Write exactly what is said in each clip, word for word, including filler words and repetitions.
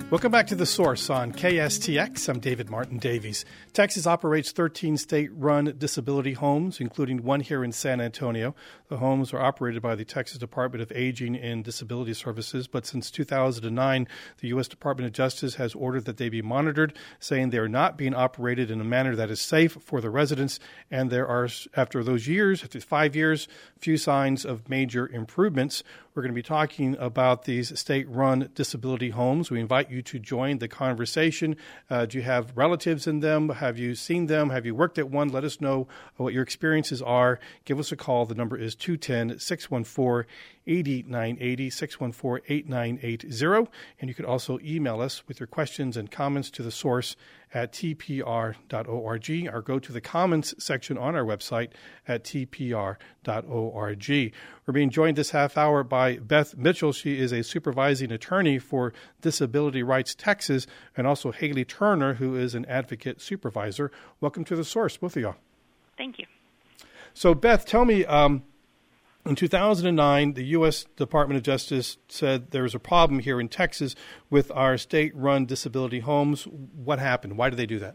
Welcome back to The Source on K S T X. I'm David Martin Davies. Texas operates thirteen state-run disability homes, including one here in San Antonio. The homes are operated by the Texas Department of Aging and Disability Services, but since two thousand nine, the U S Department of Justice has ordered that they be monitored, saying they are not being operated in a manner that is safe for the residents, and there are, after those years, after five years, few signs of major improvements. We're going to be talking about these state-run disability homes. We invite you to join the conversation. Uh, do you have relatives in them? Have you seen them? Have you worked at one? Let us know what your experiences are. Give us a call. The number is two one zero, six one four, eight nine eight zero, six one four, eight nine eight zero. And you can also email us with your questions and comments to the source at t p r dot org, or go to the comments section on our website at t p r dot org. We're being joined this half hour by Beth Mitchell. She is a supervising attorney for Disability Rights Texas, and also Haley Turner, who is an advocate supervisor. Welcome to The Source, both of y'all. Thank you. So, Beth, tell me, um, in two thousand nine, the U S Department of Justice said there was a problem here in Texas with our state-run disability homes. What happened? Why did they do that?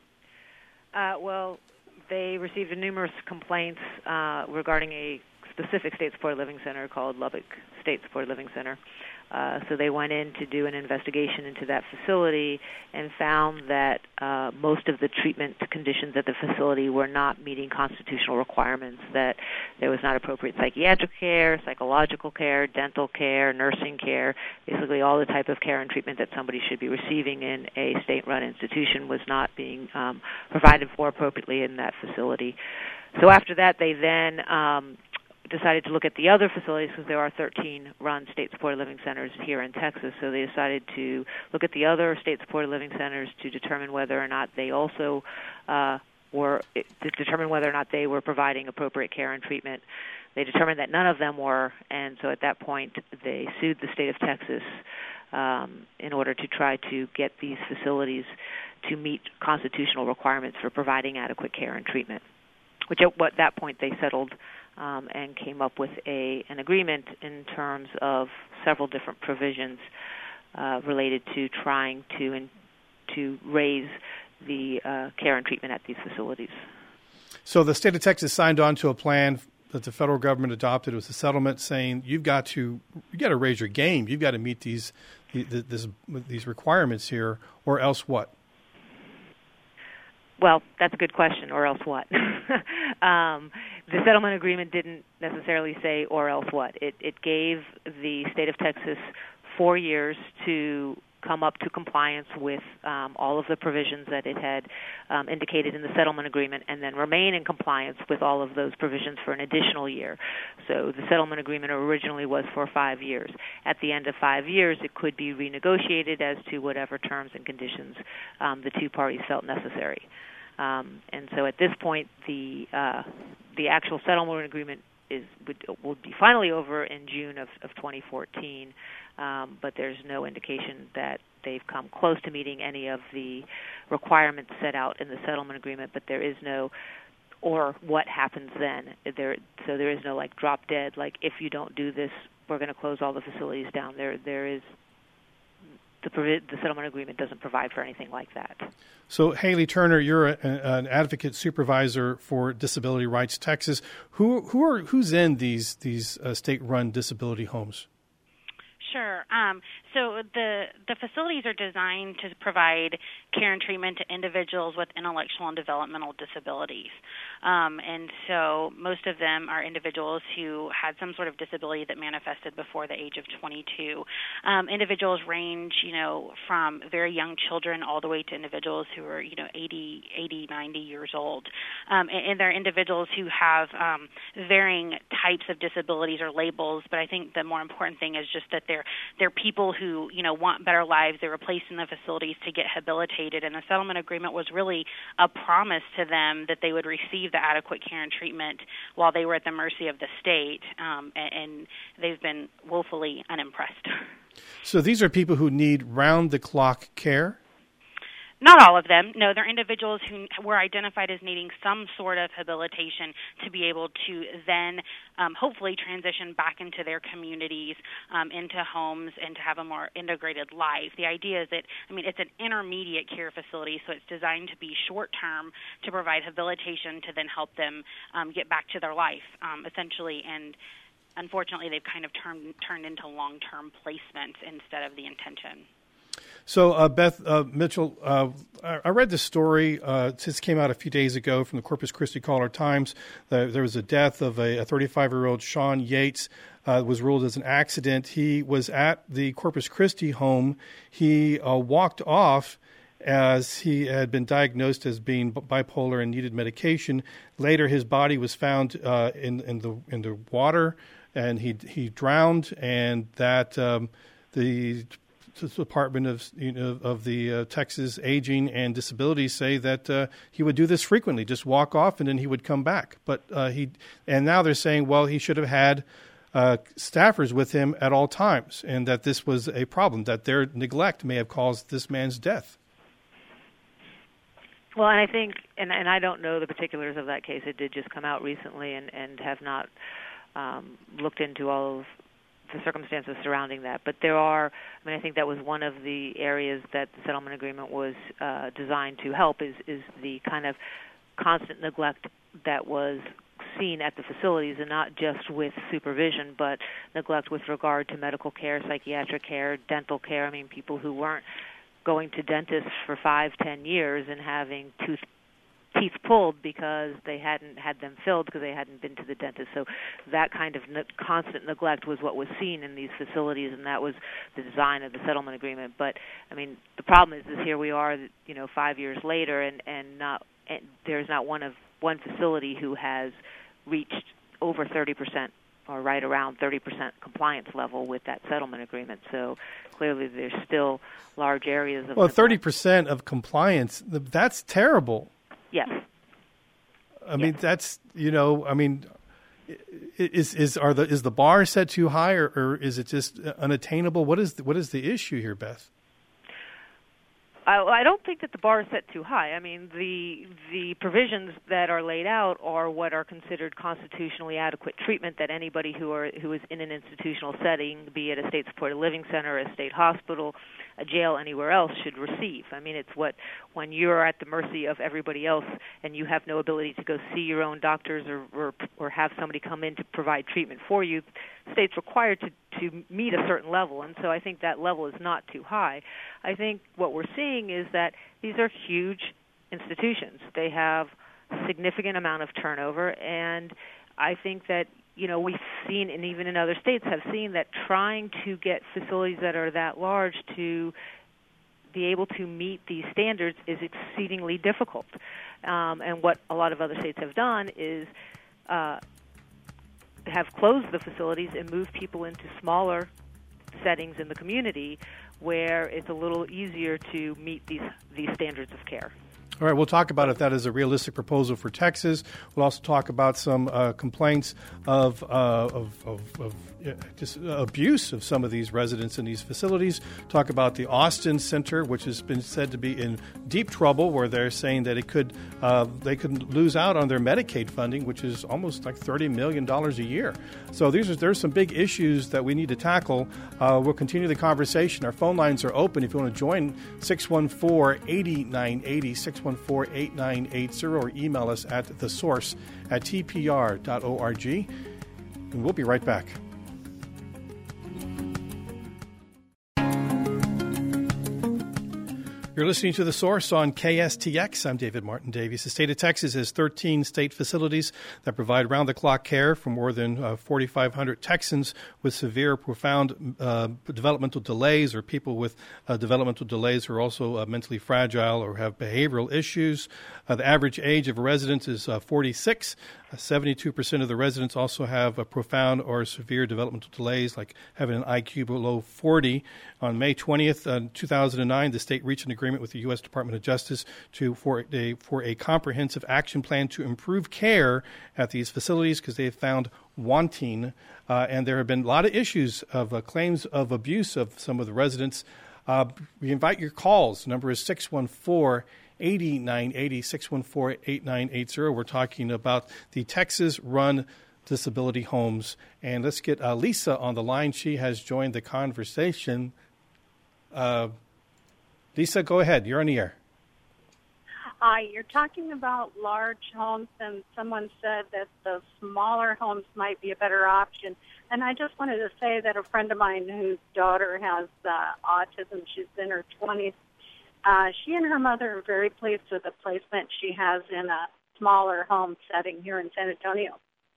Uh, well, they received numerous complaints uh, regarding a specific state-supported living center called Lubbock State Supported Living Center. Uh, so they went in to do an investigation into that facility and found that uh, most of the treatment conditions at the facility were not meeting constitutional requirements, that there was not appropriate psychiatric care, psychological care, dental care, nursing care, basically all the type of care and treatment that somebody should be receiving in a state-run institution was not being um, provided for appropriately in that facility. So after that, they then um, decided to look at the other facilities, because there are thirteen run state-supported living centers here in Texas. So they decided to look at the other state-supported living centers to determine whether or not they also uh, were to determine whether or not they were providing appropriate care and treatment. They determined that none of them were, and so at that point they sued the state of Texas um, in order to try to get these facilities to meet constitutional requirements for providing adequate care and treatment, which at what that point they settled Um, and came up with a an agreement in terms of several different provisions uh, related to trying to in, to raise the uh, care and treatment at these facilities. So the state of Texas signed on to a plan that the federal government adopted. It was a settlement saying you've got to you got to raise your game. You've got to meet these this, these requirements here, or else what? Well, that's a good question, or else what? um, the settlement agreement didn't necessarily say or else what. It, it gave the state of Texas four years to come up to compliance with um, all of the provisions that it had um, indicated in the settlement agreement, and then remain in compliance with all of those provisions for an additional year. So the settlement agreement originally was for five years. At the end of five years, it could be renegotiated as to whatever terms and conditions um, the two parties felt necessary. Um, and so at this point, the uh, the actual settlement agreement is would, will be finally over in June of, of twenty fourteen, um, but there's no indication that they've come close to meeting any of the requirements set out in the settlement agreement, but there is no or what happens then. There, so there is no like drop dead, like if you don't do this, we're going to close all the facilities down. There, there is the, the settlement agreement doesn't provide for anything like that. So, Haley Turner, you're a, an advocate supervisor for Disability Rights Texas. Who who are who's in these these uh, state-run disability homes? Sure. Um, so the the facilities are designed to provide care and treatment to individuals with intellectual and developmental disabilities. Um, and so most of them are individuals who had some sort of disability that manifested before the age of twenty-two. Um, individuals range, you know, from very young children all the way to individuals who are, you know, eighty, eighty, ninety years old. Um, and, and they're individuals who have um, varying types of disabilities or labels, but I think the more important thing is just that they're they're people who, you know, want better lives. They were placed in the facilities to get habilitated, and the settlement agreement was really a promise to them that they would receive the adequate care and treatment while they were at the mercy of the state, um, and, and they've been woefully unimpressed. So these are people who need round-the-clock care? Not all of them. No, they're individuals who were identified as needing some sort of habilitation to be able to then um, hopefully transition back into their communities, um, into homes, and to have a more integrated life. The idea is that, I mean, it's an intermediate care facility, so it's designed to be short-term to provide habilitation to then help them um, get back to their life, um, essentially, and unfortunately they've kind of turned, turned into long-term placements instead of the intention. So, uh, Beth uh, Mitchell, uh, I read this story. Uh, this came out a few days ago from the Corpus Christi Caller-Times. Uh, there was a death of a thirty-five-year-old Sean Yates. Uh, was ruled as an accident. He was at the Corpus Christi home. He uh, walked off as he had been diagnosed as being bipolar and needed medication. Later, his body was found uh, in in the in the water, and he he drowned. And that um, the the Department of you know, of the uh, Texas Aging and Disabilities say that uh, he would do this frequently, just walk off and then he would come back. But uh, he and now they're saying, well, he should have had uh, staffers with him at all times, and that this was a problem, that their neglect may have caused this man's death. Well, and I think, and, and I don't know the particulars of that case. It did just come out recently, and, and have not um, looked into all of the circumstances surrounding that. But there are, I mean, I think that was one of the areas that the settlement agreement was uh, designed to help, is, is the kind of constant neglect that was seen at the facilities, and not just with supervision, but neglect with regard to medical care, psychiatric care, dental care. I mean, people who weren't going to dentists for five, ten years and having tooth teeth pulled because they hadn't had them filled because they hadn't been to the dentist. So that kind of ne- constant neglect was what was seen in these facilities, and that was the design of the settlement agreement. But I mean, the problem is, is here we are, you know, five years later, and and not and there's not one of one facility who has reached over thirty percent or right around thirty percent compliance level with that settlement agreement. So clearly, there's still large areas of well, thirty percent of compliance. That's terrible. Yes. I mean, yes. that's, you know, I mean, is is are the is the bar set too high, or, or is it just unattainable? What is the, what is the issue here, Beth? I, I don't think that the bar is set too high. I mean, the the provisions that are laid out are what are considered constitutionally adequate treatment that anybody who are who is in an institutional setting, be it a state-supported living center, a state hospital, a jail, anywhere else, should receive. I mean, it's what, when you're at the mercy of everybody else and you have no ability to go see your own doctors or or, or have somebody come in to provide treatment for you, the state's required to, to meet a certain level. And so I think that level is not too high. I think what we're seeing is that these are huge institutions. They have a significant amount of turnover, and I think that, you know, we've seen, and even in other states have seen, that trying to get facilities that are that large to be able to meet these standards is exceedingly difficult. Um, and what a lot of other states have done is uh, have closed the facilities and moved people into smaller settings in the community where it's a little easier to meet these these standards of care. All right, we'll talk about if that is a realistic proposal for Texas. We'll also talk about some uh, complaints of, uh, of, of, of uh, just abuse of some of these residents in these facilities. Talk about the Austin Center, which has been said to be in deep trouble, where they're saying that it could uh, they could lose out on their Medicaid funding, which is almost like thirty million dollars a year. So these are there's some big issues that we need to tackle. Uh, we'll continue the conversation. Our phone lines are open if you want to join. six one four, eight nine eight zero, six one four, eight nine eight zero, or email us at the source at t p r dot org. And we'll be right back. You're listening to The Source on K S T X. I'm David Martin Davies. The state of Texas has thirteen state facilities that provide round-the-clock care for more than uh, forty-five hundred Texans with severe, profound uh, developmental delays, or people with uh, developmental delays who are also uh, mentally fragile or have behavioral issues. Uh, the average age of a resident is uh, forty-six. Uh, seventy-two percent of the residents also have a profound or severe developmental delays, like having an I Q below forty. On May twentieth, uh, two thousand nine, the state reached an agreement with the U S Department of Justice to for a, for a comprehensive action plan to improve care at these facilities, because they have found wanting, uh, and there have been a lot of issues of uh, claims of abuse of some of the residents. Uh, we invite your calls. The number is six one four, eight nine eight zero, six one four, eight nine eight zero. We're talking about the Texas-run disability homes. And let's get uh, Lisa on the line. She has joined the conversation. Uh, Lisa, go ahead. You're on the air. Hi, you're talking about large homes, and someone said that the smaller homes might be a better option. And I just wanted to say that a friend of mine whose daughter has uh, autism, she's in her twenties, uh, she and her mother are very pleased with the placement she has in a smaller home setting here in San Antonio.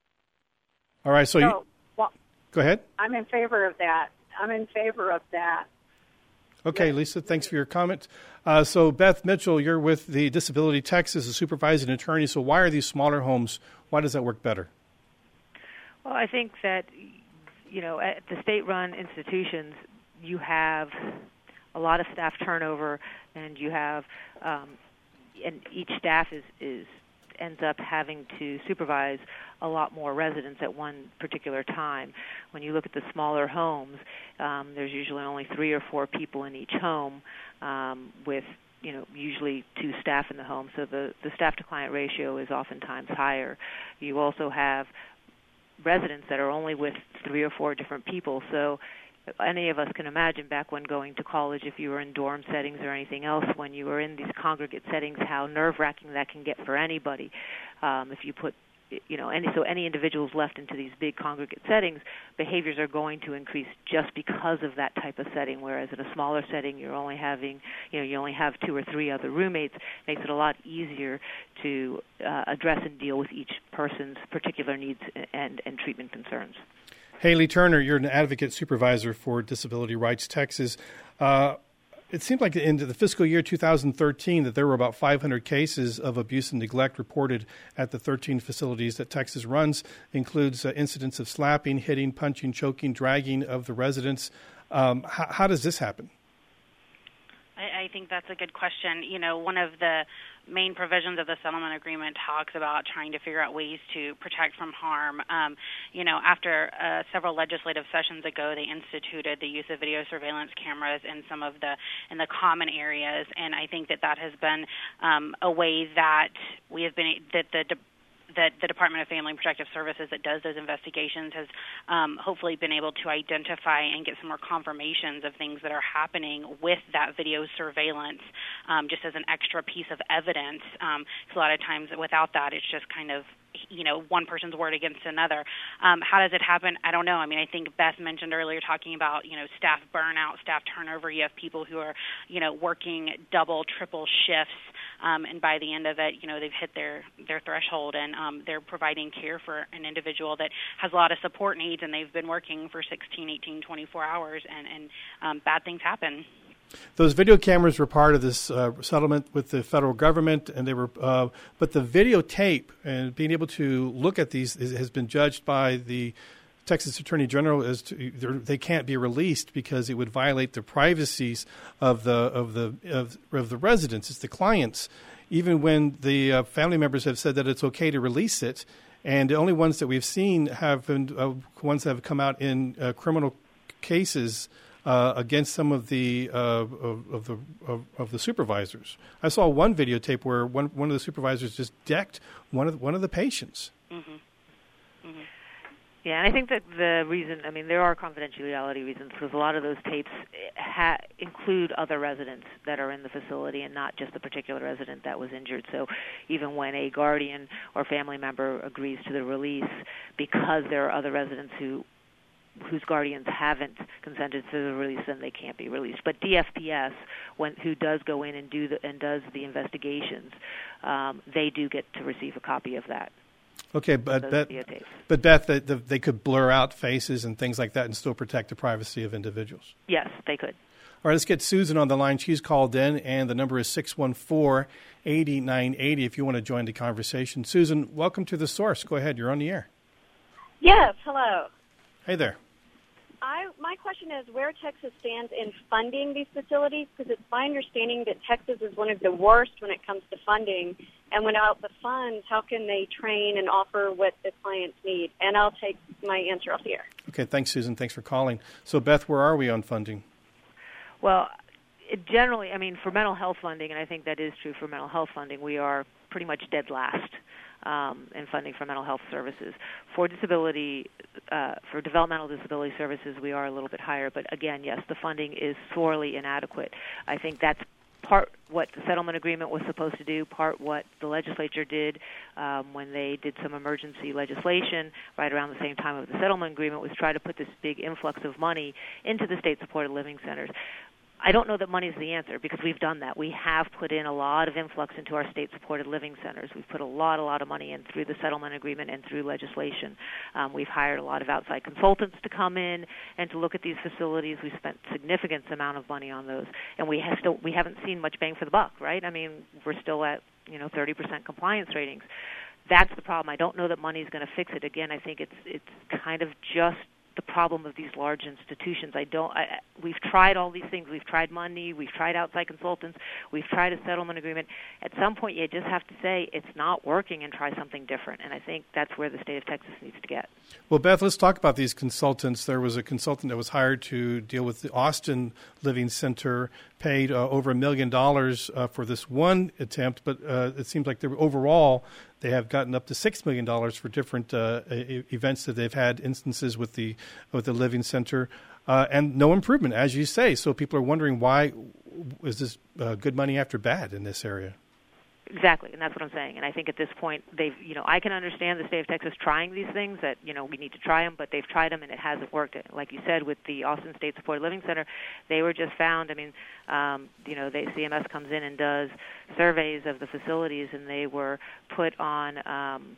All right, so, so you, well, go ahead. I'm in favor of that. I'm in favor of that. Okay, yes. Lisa, thanks for your comment. Uh, so, Beth Mitchell, you're with the Disability Texas, a supervising attorney. So why are these smaller homes, why does that work better? Well, I think that, you know, at the state-run institutions, you have a lot of staff turnover, and you have, um, and each staff is, is ends up having to supervise a lot more residents at one particular time. When you look at the smaller homes, um, there's usually only three or four people in each home, um, with, you know, usually two staff in the home. So the, the staff-to-client ratio is oftentimes higher. You also have residents that are only with three or four different people. So any of us can imagine back when going to college, if you were in dorm settings or anything else, when you were in these congregate settings, how nerve-wracking that can get for anybody. Um, if you put, you know, any so any individuals left into these big congregate settings, behaviors are going to increase just because of that type of setting. Whereas in a smaller setting, you're only having, you know, you only have two or three other roommates. Makes it a lot easier to uh, address and deal with each person's particular needs and, and treatment concerns. Haley Turner, you're an advocate supervisor for Disability Rights Texas. Uh, it seemed like in the fiscal year two thousand thirteen that there were about five hundred cases of abuse and neglect reported at the thirteen facilities that Texas runs. Includes uh, incidents of slapping, hitting, punching, choking, dragging of the residents. Um, how, how does this happen? I, I think that's a good question. You know, one of the main provisions of the settlement agreement talks about trying to figure out ways to protect from harm. Um, you know, after uh, several legislative sessions ago, they instituted the use of video surveillance cameras in some of the in the common areas, and I think that that has been um, a way that we have been that the de- that the Department of Family and Protective Services that does those investigations has um, hopefully been able to identify and get some more confirmations of things that are happening with that video surveillance, um, just as an extra piece of evidence. Um, 'cause a lot of times without that, it's just kind of, you know, one person's word against another. Um, how does it happen? I don't know. I mean, I think Beth mentioned earlier talking about, you know, staff burnout, staff turnover. You have people who are, you know, working double, triple shifts, um, and by the end of it, you know, they've hit their, their threshold, and um, they're providing care for an individual that has a lot of support needs, and they've been working for sixteen, eighteen, twenty-four hours, and, and um, bad things happen. Those video cameras were part of this uh, settlement with the federal government, and they were. Uh, but the videotape and being able to look at these is, has been judged by the Texas Attorney General as to they can't be released because it would violate the privacies of the of the of, of the residents, it's the clients. Even when the uh, family members have said that it's okay to release it, and the only ones that we've seen have been uh, ones that have come out in uh, criminal cases. Uh, against some of the uh, of, of the of, of the supervisors. I saw one videotape where one one of the supervisors just decked one of the, one of the patients. Mm-hmm. Mm-hmm. Yeah, and I think that the reason, I mean, there are confidentiality reasons because a lot of those tapes ha- include other residents that are in the facility and not just the particular resident that was injured. So even when a guardian or family member agrees to the release, because there are other residents who whose guardians haven't consented to the release, then they can't be released. But D F P S, when who does go in and do the and does the investigations, um, they do get to receive a copy of that. Okay, but Beth, but Beth, the, the, they could blur out faces and things like that and still protect the privacy of individuals. Yes, they could. All right, let's get Susan on the line. She's called in, and the number is six one four, eight nine eight zero if you want to join the conversation. Susan, welcome to The Source. Go ahead. You're on the air. Yes, hello. Hey there. I, my question is where Texas stands in funding these facilities, because it's my understanding that Texas is one of the worst when it comes to funding, and without the funds, how can they train and offer what the clients need? And I'll take my answer off the air. Okay, thanks, Susan. Thanks for calling. So, Beth, where are we on funding? Well, it generally, I mean, for mental health funding, and I think that is true for mental health funding, we are pretty much dead last um, in funding for mental health services. For disability, uh, for developmental disability services, we are a little bit higher. But again, yes, the funding is sorely inadequate. I think that's part what the settlement agreement was supposed to do, part what the legislature did um, when they did some emergency legislation right around the same time of the settlement agreement, was try to put this big influx of money into the state-supported living centers. I don't know that money is the answer, because we've done that. We have put in a lot of influx into our state-supported living centers. We've put a lot, a lot of money in through the settlement agreement and through legislation. Um, we've hired a lot of outside consultants to come in and to look at these facilities. We've spent significant amount of money on those, and we have still we haven't seen much bang for the buck, right? I mean, we're still at you know thirty percent compliance ratings. That's the problem. I don't know that money is going to fix it. Again, I think it's it's kind of just the problem of these large institutions. I don't. I, we've tried all these things. We've tried money. We've tried outside consultants. We've tried a settlement agreement. At some point, you just have to say it's not working and try something different. And I think that's where the state of Texas needs to get. Well, Beth, let's talk about these consultants. There was a consultant that was hired to deal with the Austin Living Center, paid uh, over a million dollars uh, for this one attempt, but uh, it seems like they were, overall they have gotten up to six million dollars for different uh, e- events that they've had, instances with the with the Living Center, uh, and no improvement, as you say. So people are wondering, why is this uh, good money after bad in this area? Exactly, and that's what I'm saying. And I think at this point, they've, you know, I can understand the state of Texas trying these things, that, you know, we need to try them, but they've tried them and it hasn't worked. Like you said, with the Austin State Supported Living Center, they were just found, I mean, um, you know, they, C M S comes in and does surveys of the facilities, and they were put on, um,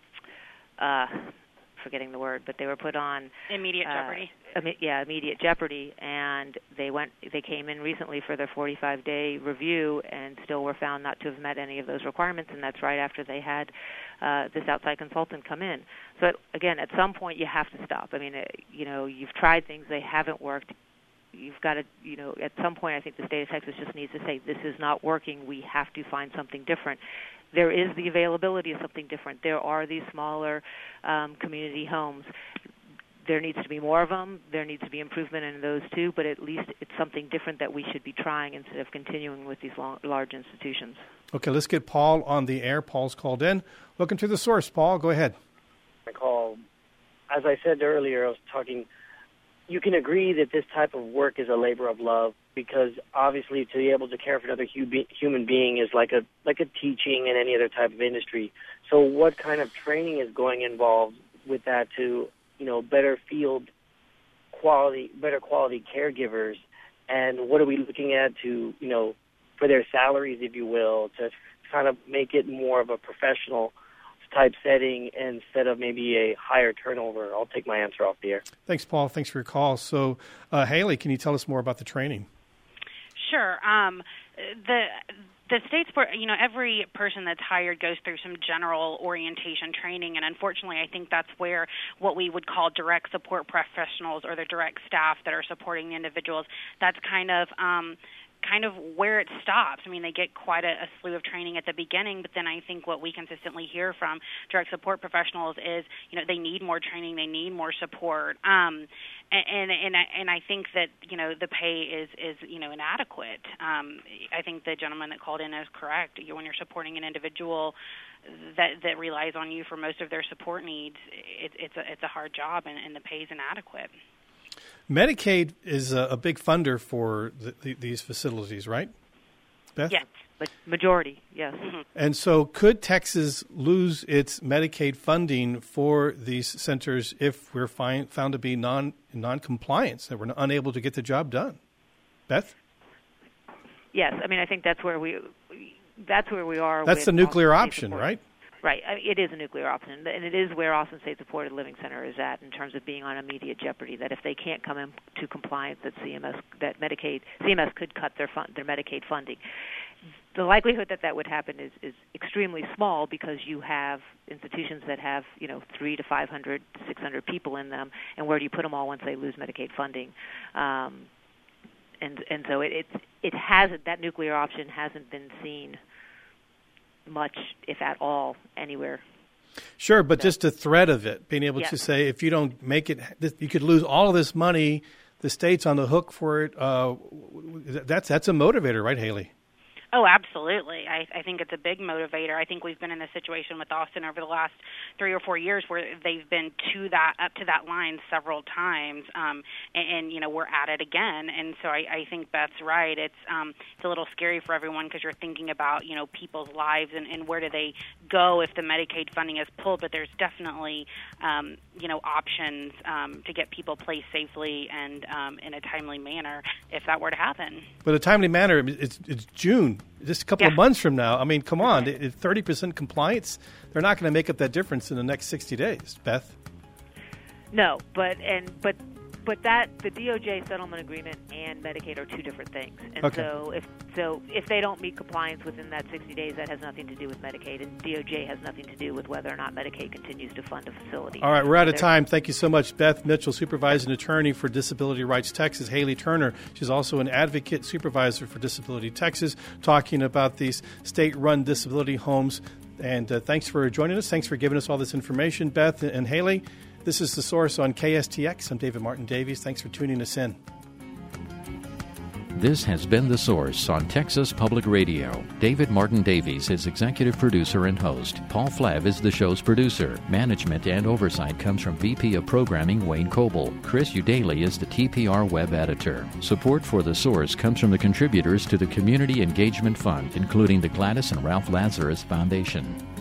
uh, forgetting the word, but they were put on immediate uh, jeopardy. Im- yeah, immediate jeopardy, and they went. They came in recently for their forty-five day review, and still were found not to have met any of those requirements. And that's right after they had uh, this outside consultant come in. So again, at some point, you have to stop. I mean, uh, you know, you've tried things; they haven't worked. You've got to, you know, at some point, I think the state of Texas just needs to say, this is not working. We have to find something different. There is the availability of something different. There are these smaller um, community homes. There needs to be more of them. There needs to be improvement in those too, but at least it's something different that we should be trying instead of continuing with these long, large institutions. Okay, let's get Paul on the air. Paul's called in. Looking to the source. Paul, go ahead. I call, as I said earlier, I was talking, you can agree that this type of work is a labor of love, because obviously to be able to care for another hu- human being is like a like a teaching in any other type of industry. So what kind of training is going involved with that to, you know, better field quality, better quality caregivers, and what are we looking at to, you know, for their salaries, if you will, to kind of make it more of a professional type setting instead of maybe a higher turnover? I'll take my answer off the air. Thanks, Paul. Thanks for your call. So, uh, Haley, can you tell us more about the training? Sure. Um, the the state's, you know, every person that's hired goes through some general orientation training, and unfortunately, I think that's where what we would call direct support professionals, or the direct staff that are supporting the individuals, that's kind of um, kind of where it stops. I mean, they get quite a, a slew of training at the beginning, but then I think what we consistently hear from direct support professionals is, you know, they need more training, they need more support, um, and and and I, and I think that, you know, the pay is is you know inadequate. Um, I think the gentleman that called in is correct. You, when you're supporting an individual that that relies on you for most of their support needs, it, it's a it's a hard job, and, and the pay is inadequate. Medicaid is a, a big funder for the, the, these facilities, right, Beth? Yes, but majority, yes. Mm-hmm. And so could Texas lose its Medicaid funding for these centers if we're find, found to be non, non-compliance, that we're unable to get the job done? Beth? Yes, I mean, I think that's where we that's where we are. That's with the nuclear Austin option, support. right? Right. I mean, it is a nuclear option, and it is where Austin State Supported Living Center is at in terms of being on immediate jeopardy. That if they can't come into compliance, that C M S, that Medicaid, C M S could cut their fund, their Medicaid funding. The likelihood that that would happen is, is extremely small, because you have institutions that have, you know, three to five hundred, six hundred people in them, and where do you put them all once they lose Medicaid funding? Um, and and so it it's, it hasn't, that nuclear option hasn't been seen much, if at all, anywhere. Sure, but so, just the threat of it, being able yes. to say, if you don't make it, you could lose all of this money the state's on the hook for it. Uh, that's that's a motivator, right, Haley? Oh, absolutely. I, I think it's a big motivator. I think we've been in a situation with Austin over the last three or four years where they've been to that up to that line several times, um, and, and you know we're at it again. And so I, I think Beth's right. It's um, it's a little scary for everyone because you're thinking about you know people's lives and, and where do they go if the Medicaid funding is pulled. But there's definitely um, you know options um, to get people placed safely and um, in a timely manner if that were to happen. But a timely manner, it's it's June. Just a couple yeah. of months from now. I mean, come on, thirty percent compliance, they're not going to make up that difference in the next sixty days, Beth. No, but and but but that the D O J settlement agreement and Medicaid are two different things. And okay. so if so if they don't meet compliance within that sixty days, that has nothing to do with Medicaid, and D O J has nothing to do with whether or not Medicaid continues to fund a facility. All right, we're out of time. Thank you so much, Beth Mitchell, Supervising Attorney for Disability Rights Texas. Haley Turner, she's also an Advocate Supervisor for Disability Texas, talking about these state-run disability homes. And uh, thanks for joining us. Thanks for giving us all this information, Beth and Haley. This is The Source on K S T X. I'm David Martin Davies. Thanks for tuning us in. This has been The Source on Texas Public Radio. David Martin Davies is executive producer and host. Paul Flav is the show's producer. Management and oversight comes from V P of Programming Wayne Coble. Chris Udaley is the T P R web editor. Support for The Source comes from the contributors to the Community Engagement Fund, including the Gladys and Ralph Lazarus Foundation.